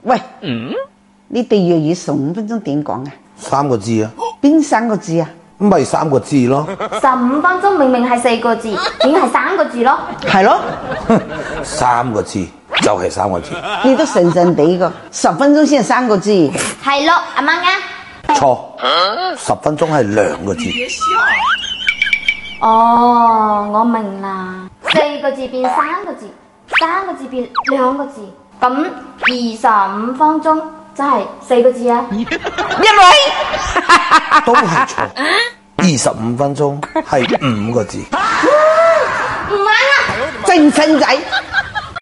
喂，你哋粵語15分鐘點講啊 ？3個字啊？ 邊3個字啊？ 咪3個字咯。 15分鐘明明係4個字，點係3個字咯？ 係咯 ，3個字就係3個字。 你都神神地個，10分鐘先係3個字。 係咯，阿媽啱。 錯，10分鐘係2個字。 哦，我明啦，4個字變3個字，3個字變2個字，咁25分鐘真係4個字啊？ 因為都係錯，25分鐘係5個字。 唔啱啊！ 精神仔。